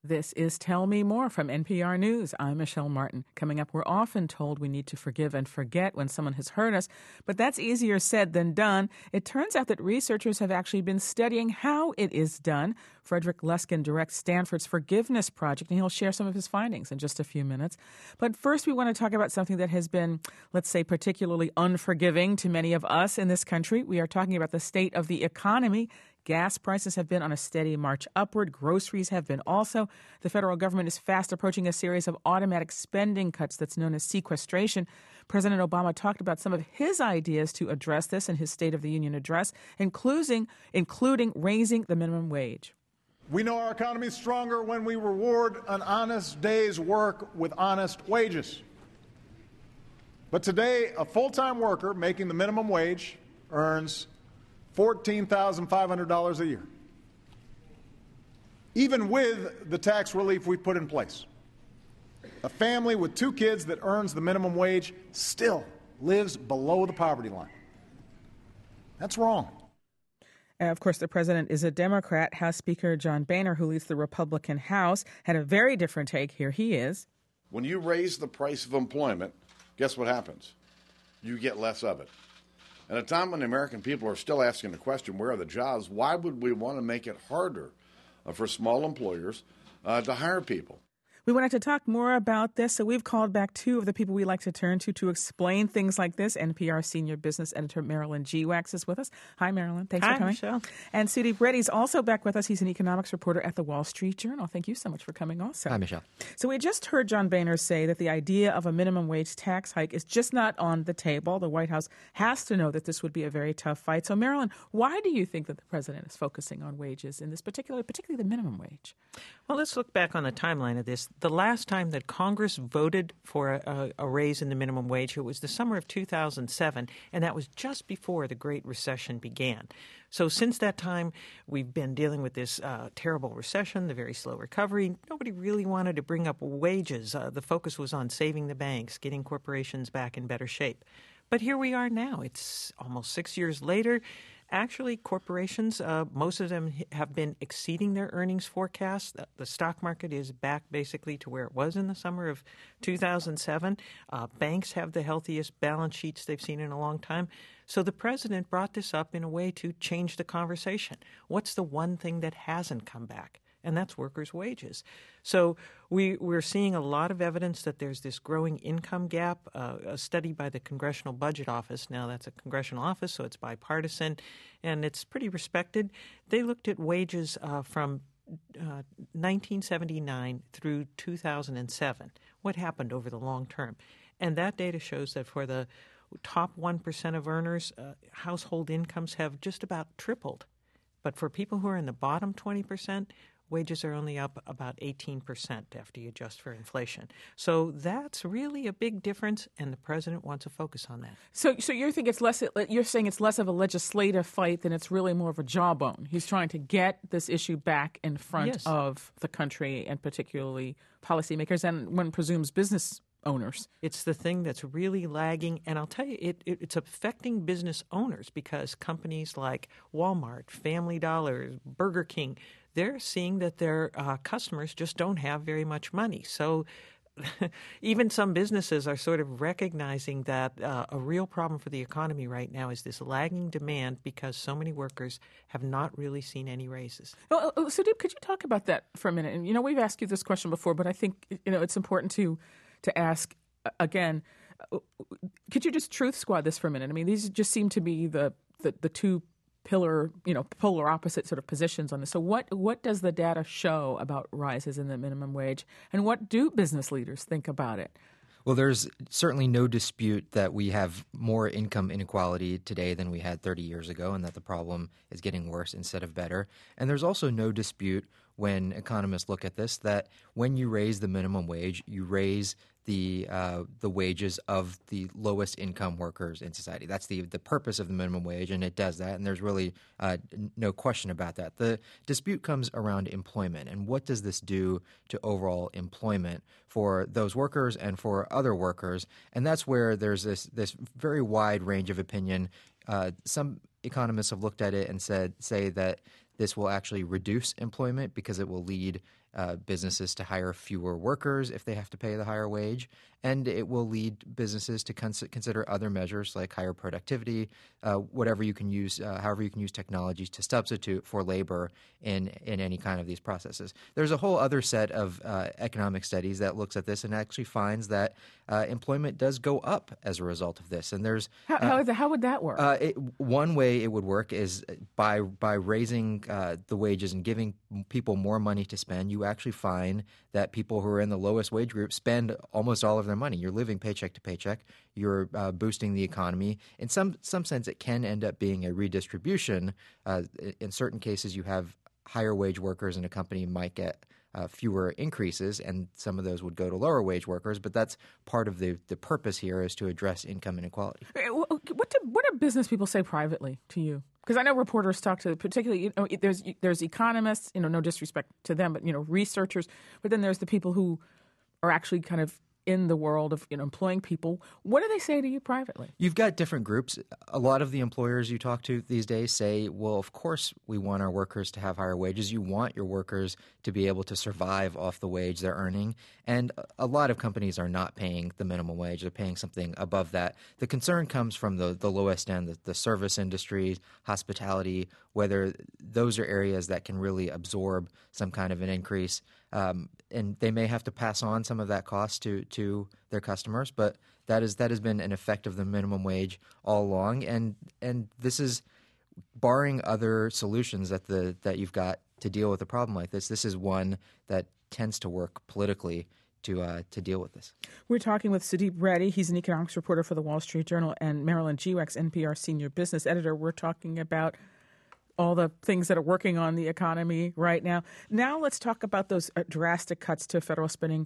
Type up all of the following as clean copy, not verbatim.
This is Tell Me More from NPR News. I'm Michelle Martin. Coming up, we're often told we need to forgive and forget when someone has hurt us, but that's easier said than done. It turns out that researchers have actually been studying how it is done. Frederick Luskin directs Stanford's Forgiveness Project, and he'll share some of his findings in just a few minutes. But first, we want to talk about something that has been, let's say, particularly unforgiving to many of us in this country. We are talking about the state of the economy. Gas prices have been on a steady march upward. Groceries have been also. The federal government is fast approaching a series of automatic spending cuts that's known as sequestration. President Obama talked about some of his ideas to address this in his State of the Union address, including raising the minimum wage. We know our economy is stronger when we reward an honest day's work with honest wages. But today, a full-time worker making the minimum wage earns $14,500 a year, even with the tax relief we put in place. A family with 2 kids that earns the minimum wage still lives below the poverty line. That's wrong. Of course, the president is a Democrat. House Speaker John Boehner, who leads the Republican House, had a very different take. Here he is. When you raise the price of employment, guess what happens? You get less of it. At a time when the American people are still asking the question, where are the jobs, why would we want to make it harder for small employers to hire people? We wanted to talk more about this, so we've called back 2 of the people we like to turn to explain things like this. NPR senior business editor Marilyn Geewax is with us. Hi, Marilyn. Thanks for coming. Michelle. And Sudeep Reddy's also back with us. He's an economics reporter at the Wall Street Journal. Thank you so much for coming also. Hi, Michelle. So we just heard John Boehner say that the idea of a minimum wage tax hike is just not on the table. The White House has to know that this would be a very tough fight. So, Marilyn, why do you think that the president is focusing on wages in this particularly the minimum wage? Well, let's look back on the timeline of this. The last time that Congress voted for a raise in the minimum wage, it was the summer of 2007, and that was just before the Great Recession began. So since that time, we've been dealing with this terrible recession, the very slow recovery. Nobody really wanted to bring up wages. The focus was on saving the banks, getting corporations back in better shape. But here we are now. It's almost 6 years later. Actually, corporations, most of them have been exceeding their earnings forecasts. The stock market is back basically to where it was in the summer of 2007. Banks have the healthiest balance sheets they've seen in a long time. So the president brought this up in a way to change the conversation. What's the one thing that hasn't come back? And that's workers' wages. So we're seeing a lot of evidence that there's this growing income gap. A study by the Congressional Budget Office, now that's a congressional office, so it's bipartisan, and it's pretty respected. They looked at wages from 1979 through 2007, what happened over the long term. And that data shows that for the top 1% of earners, household incomes have just about tripled. But for people who are in the bottom 20%, wages are only up about 18% after you adjust for inflation. So that's really a big difference, and the president wants to focus on that. So you think you're saying it's less of a legislative fight than it's really more of a jawbone. He's trying to get this issue back in front of the country, and particularly policymakers, and one presumes business owners. It's the thing that's really lagging, and I'll tell you, it's affecting business owners because companies like Walmart, Family Dollar, Burger King, they're seeing that their customers just don't have very much money. So even some businesses are sort of recognizing that a real problem for the economy right now is this lagging demand because so many workers have not really seen any raises. Well, Sudeep, could you talk about that for a minute? And, we've asked you this question before, but I think, it's important to ask again. Could you just truth squad this for a minute? I mean, these just seem to be the 2 polar opposite sort of positions on this. So what does the data show about rises in the minimum wage, and what do business leaders think about it? Well, there's certainly no dispute that we have more income inequality today than we had 30 years ago, and that the problem is getting worse instead of better. And there's also no dispute when economists look at this that when you raise the minimum wage, you raise the wages of the lowest income workers in society. That's the purpose of the minimum wage, and it does that, and there's really no question about that. The dispute comes around employment, and what does this do to overall employment for those workers and for other workers? And that's where there's this very wide range of opinion. Some economists have looked at it and say that this will actually reduce employment because it will lead businesses to hire fewer workers if they have to pay the higher wage, and it will lead businesses to consider other measures like higher productivity, whatever you can use, however you can use technologies to substitute for labor in any kind of these processes. There's a whole other set of economic studies that looks at this and actually finds that employment does go up as a result of this. And there's how would that work? One way it would work is by raising the wages and giving people more money to spend. You actually find that people who are in the lowest wage group spend almost all of their money. You're living paycheck to paycheck. You're boosting the economy. In some sense, it can end up being a redistribution. In certain cases, you have higher wage workers in a company might get fewer increases, and some of those would go to lower wage workers. But that's part of the purpose here is to address income inequality. What do business people say privately to you? Because I know reporters talk to, particularly, there's economists, no disrespect to them, but, researchers. But then there's the people who are actually kind of in the world of employing people. What do they say to you privately? You've got different groups. A lot of the employers you talk to these days say, well, of course we want our workers to have higher wages. You want your workers to be able to survive off the wage they're earning. And a lot of companies are not paying the minimum wage. They're paying something above that. The concern comes from the lowest end, the service industry, hospitality, whether those are areas that can really absorb some kind of an increase. And they may have to pass on some of that cost to their customers, but that has been an effect of the minimum wage all along. And this is barring other solutions that you've got to deal with a problem like this. This is one that tends to work politically to deal with this. We're talking with Sudeep Reddy. He's an economics reporter for the Wall Street Journal, and Marilyn Geewax, NPR senior business editor. We're talking about all the things that are working on the economy right now. Now let's talk about those drastic cuts to federal spending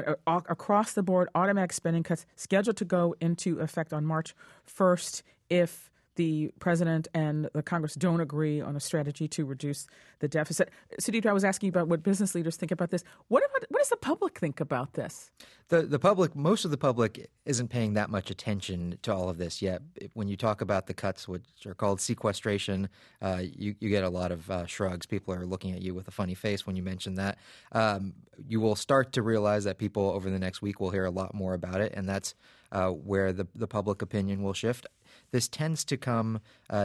across the board, automatic spending cuts scheduled to go into effect on March 1st if the president and the Congress don't agree on a strategy to reduce the deficit. Sudeep, I was asking you about what business leaders think about this. What does the public think about this? The public, most of the public isn't paying that much attention to all of this yet. When you talk about the cuts, which are called sequestration, you get a lot of shrugs. People are looking at you with a funny face when you mention that. You will start to realize that people over the next week will hear a lot more about it, and that's where the public opinion will shift. This tends to come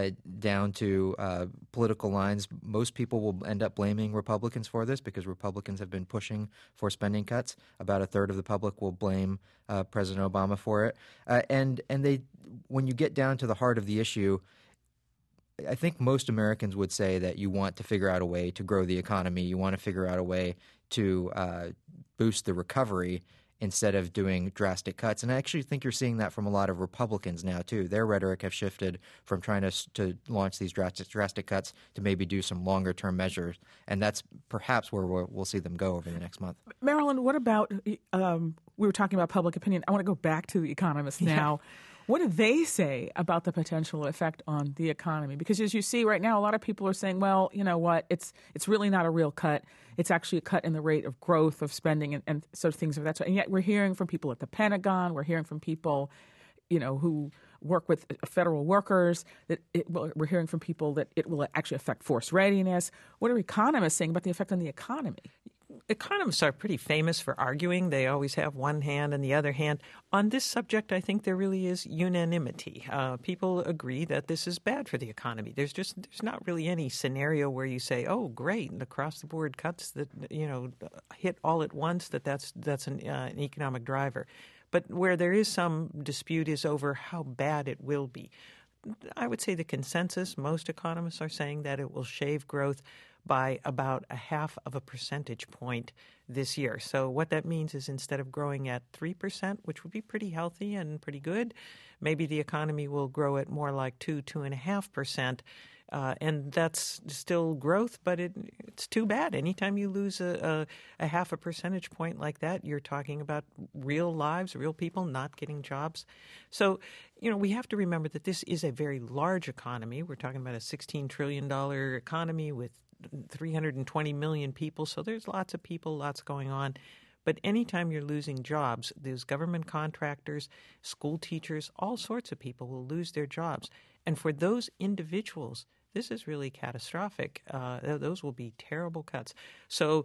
down to political lines. Most people will end up blaming Republicans for this because Republicans have been pushing for spending cuts. About a third of the public will blame President Obama for it. And they, when you get down to the heart of the issue, I think most Americans would say that you want to figure out a way to grow the economy. You want to figure out a way to boost the recovery instead of doing drastic cuts. And I actually think you're seeing that from a lot of Republicans now, too. Their rhetoric has shifted from trying to launch these drastic cuts to maybe do some longer-term measures. And that's perhaps where we'll see them go over the next month. Marilyn, what about we were talking about public opinion. I want to go back to the economists now. Yeah. What do they say about the potential effect on the economy? Because as you see right now, a lot of people are saying, well, you know what, it's really not a real cut. It's actually a cut in the rate of growth of spending and sort of things of that sort. And yet we're hearing from people at the Pentagon, we're hearing from people, who work with federal workers, that we're hearing from people that it will actually affect force readiness. What are economists saying about the effect on the economy? Economists are pretty famous for arguing. They always have one hand and the other hand. On this subject, I think there really is unanimity. People agree that this is bad for the economy. There's not really any scenario where you say, oh, great, and across-the-board cuts that hit all at once, that's an economic driver. But where there is some dispute is over how bad it will be. I would say the consensus, most economists are saying that it will shave growth by about 0.5 percentage point this year. So what that means is instead of growing at 3%, which would be pretty healthy and pretty good, maybe the economy will grow at more like 2.5%. And that's still growth, but it's too bad. Anytime you lose a 0.5 percentage point like that, you're talking about real lives, real people not getting jobs. So, we have to remember that this is a very large economy. We're talking about a $16 trillion economy with 320 million people. So there's lots of people, lots going on. But anytime you're losing jobs, those government contractors, school teachers, all sorts of people will lose their jobs. And for those individuals, this is really catastrophic. Those will be terrible cuts. So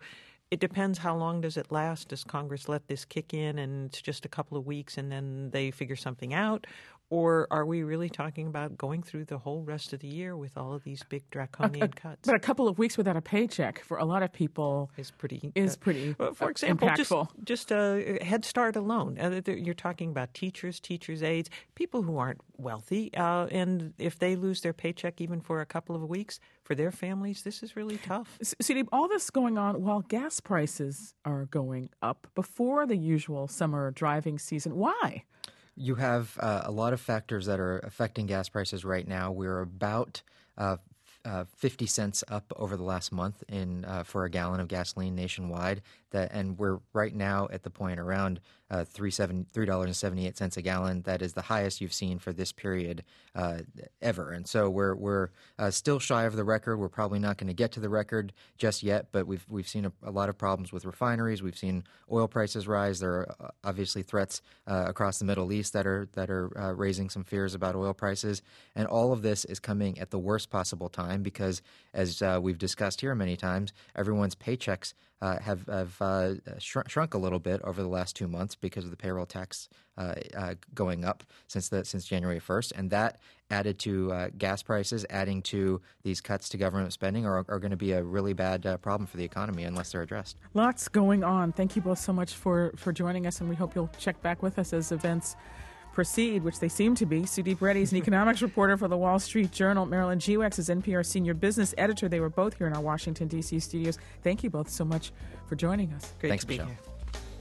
It depends how long does it last. Does Congress let this kick in and it's just a couple of weeks and then they figure something out? Or are we really talking about going through the whole rest of the year with all of these big draconian cuts? But a couple of weeks without a paycheck for a lot of people is pretty for example, impactful. Just Head Start alone. You're talking about teachers, teachers' aides, people who aren't wealthy. And if they lose their paycheck even for a couple of weeks, for their families, this is really tough. Sudeep, all this going on while gas prices are going up before the usual summer driving season. Why? You have a lot of factors that are affecting gas prices right now. We're about 50 cents up over the last month for a gallon of gasoline nationwide. And we're right now at the point around $3.78 a gallon. That is the highest you've seen for this period ever. And so we're still shy of the record. We're probably not going to get to the record just yet, but we've seen a lot of problems with refineries. We've seen oil prices rise. There are obviously threats across the Middle East that are raising some fears about oil prices. And all of this is coming at the worst possible time because, as we've discussed here many times, everyone's paychecks have shrunk a little bit over the last 2 months because of the payroll tax going up since January 1st. And that added to gas prices, adding to these cuts to government spending are going to be a really bad problem for the economy unless they're addressed. Lots going on. Thank you both so much for joining us, and we hope you'll check back with us as events proceed, which they seem to be. Sudeep Reddy is an economics reporter for the Wall Street Journal. Marilyn Gewex is NPR senior business editor. They were both here in our Washington, D.C. studios. Thank you both so much for joining us. Great Thanks, to be Michelle. here.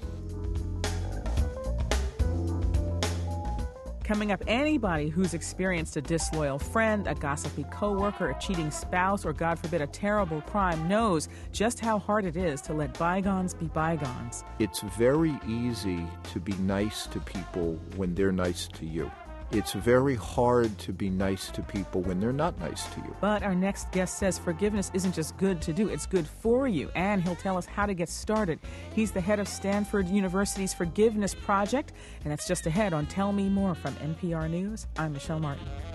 Coming up, anybody who's experienced a disloyal friend, a gossipy coworker, a cheating spouse, or God forbid, a terrible crime knows just how hard it is to let bygones be bygones. It's very easy to be nice to people when they're nice to you. It's very hard to be nice to people when they're not nice to you. But our next guest says forgiveness isn't just good to do, it's good for you, and he'll tell us how to get started. He's the head of Stanford University's Forgiveness Project, and that's just ahead on Tell Me More from NPR News. I'm Michelle Martin.